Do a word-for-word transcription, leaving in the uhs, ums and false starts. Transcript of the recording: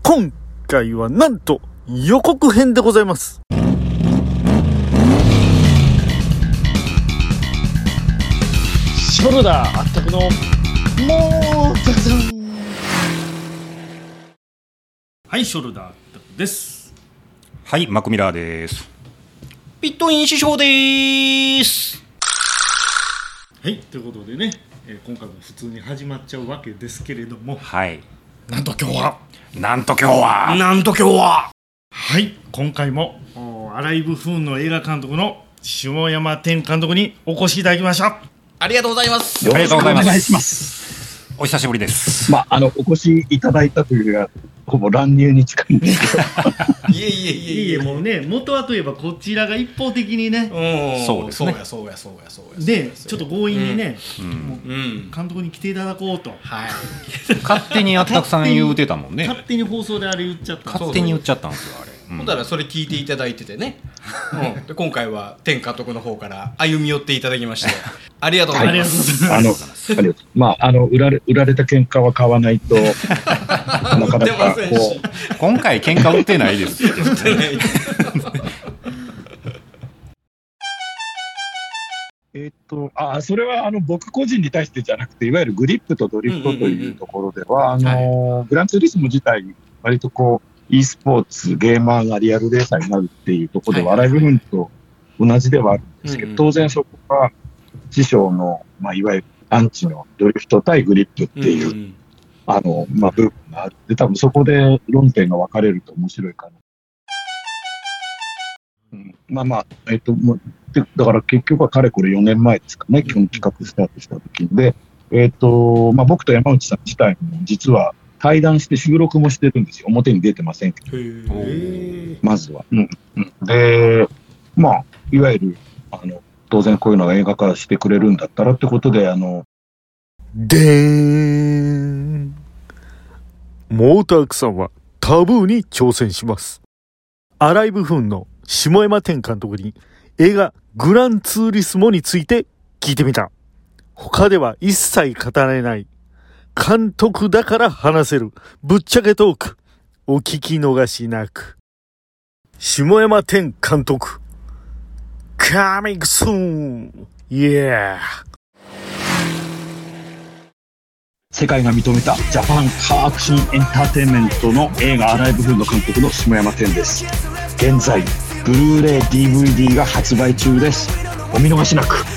今回はなんと予告編でございます。ショルダーあったくのもうたくさん。はい、ショルダーあったくです。 はい、マクミラーです。 ピットイン師匠です。 はい、ということでね、えー、今回も普通に始まっちゃうわけですけれども、 はい、 なんと今日はなんと今日はなんと今日ははい、今回もアライブフーンの映画監督の下山天監督にお越しいただきました。 ありがとうございます。 ありがとうございます。 お願いします。 お久しぶりです。 まあ、あのお越しいただいたというかほぼ乱入に近いんですけどいえいえいえいえ、 もうね、元はといえばこちらが一方的にね、 うん、そうですね、そうやそうやそうやそうやでちょっと強引にね、 うん、 もう監督に来ていただこうと、 はい、 勝手にあったくさん言うてたもんね。 勝手に放送であれ言っちゃった。 勝手に言っちゃったんですよあれ。 ほんだらそれ聞いていただいててね、うん、で今回は天監督の方から歩み寄っていただきましてありがとうございます。 あのまああの売られ売られた喧嘩は買わないとなかなかこう今回喧嘩売ってないです売ってないえっとあそれはあの僕個人に対してじゃなくて、いわゆるグリップとドリフトというところでは、あの、はい、グランツーリスモ自体割とこうe スポーツゲーマーがリアルレーサーになるっていうところでは、はいはいはい、アライブフーンと同じではあるんですけど、うんうん、当然そこが師匠の、まあ、いわゆるアンチのドリフト対グリップっていう、うんうん、あの、まあ、部分があって、多分そこで論点が分かれると面白いかな。うん、まあまあ、えっと、もうだから結局はかれこれよねんまえですかね、基本企画スタートした時で、えっと、まあ僕と山内さん自体も実は対談して収録もしてるんですよ。表に出てませんけど。へまずは、うんうん。で、まあ、いわゆる、あの、当然こういうのが映画化してくれるんだったらってことで、あの、 でーん。モータークさんはタブーに挑戦します。アライブフーンの下山天監督に映画グランツーリスモについて聞いてみた。他では一切語られない監督だから話せるぶっちゃけトーク、お聞き逃しなく。下山天監督 Coming soon Yeah。 世界が認めたジャパンカーアクションエンターテインメントの映画アライブフーンの監督の下山天です。現在ブルーレイ ディーブイディー が発売中です。お見逃しなく。